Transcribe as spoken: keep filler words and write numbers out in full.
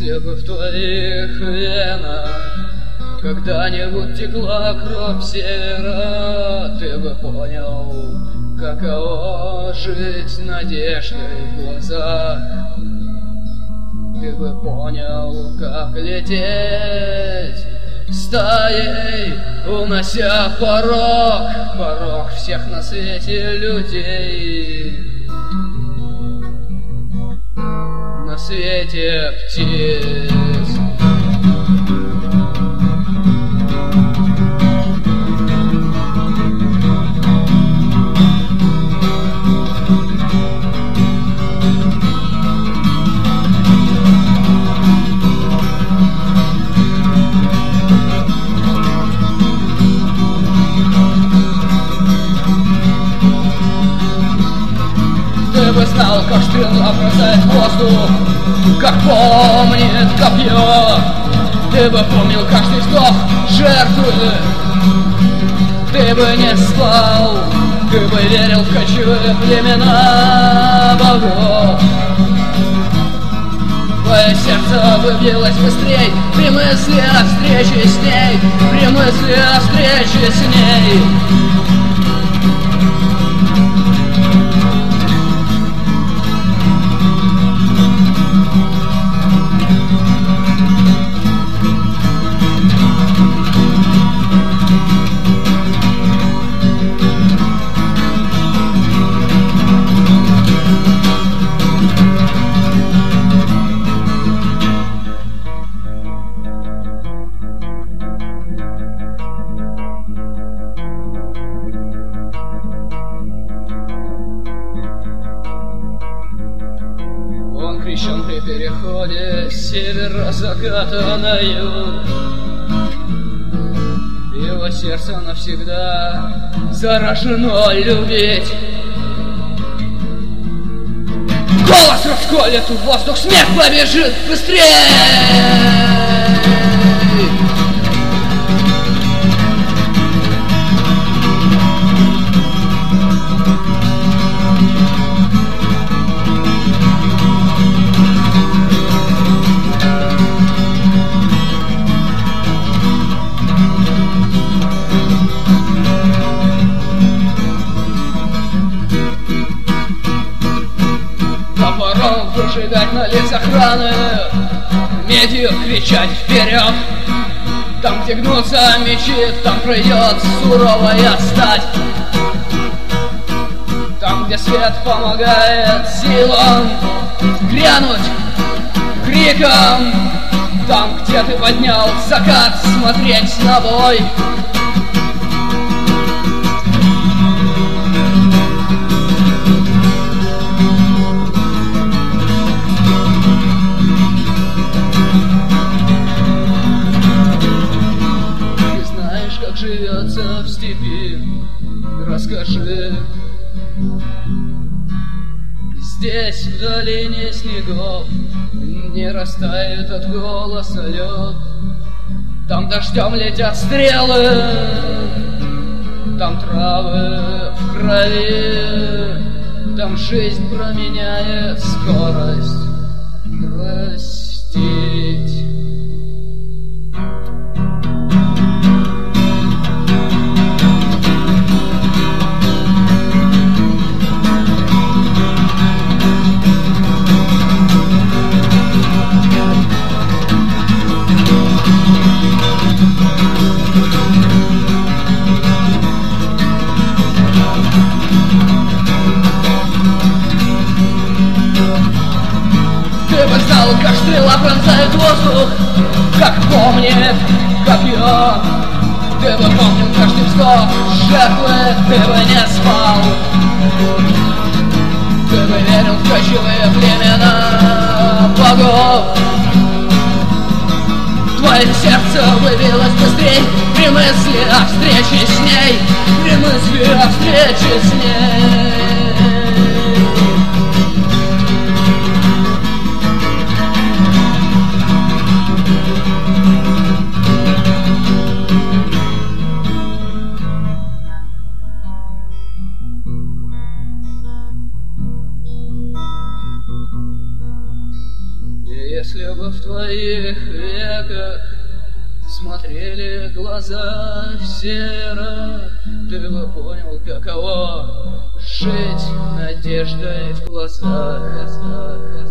Если бы в твоих венах когда-нибудь текла кровь севера, ты бы понял, каково жить надеждой в глазах. Ты бы понял, как лететь стаей, унося порог, порог всех на свете людей, на свете птиц. Ты бы знал, как стрела бросает в воздух, как помнит копье. Ты бы помнил каждый вздох жертвы. Ты бы не спал, ты бы верил в кочевые племена богов. Твое сердце бы билось быстрей при мысли о встрече с ней, при мысли о встрече с ней. Крещен при переходе с севера заката на юг. Его сердце навсегда заражено любить. Голос расколет в воздух, смех побежит быстрее. Топором выжигать на лицах раны, медью кричать вперед. Там, где гнутся мечи, там придет суровая стать. Там, где свет помогает силам грянуть криком. Там, где ты поднял закат, смотреть на бой. Живется в степи, расскажи. Здесь, в долине снегов, не растает от голоса лед. Там дождем летят стрелы, там травы в крови, там жизнь променяет скорость простить. Ты бы знал, как стрела пронзает воздух, как помнит копье. Ты бы помнил каждый вздох жертвы, ты бы не спал. Ты бы верил в кочевые племена богов. Твое сердце выбилось быстрей при мысли о встрече с ней, при мысли о встрече с ней. Если Если бы в твоих веках смотрели глаза серо, ты бы понял, каково жить надеждой в глазах.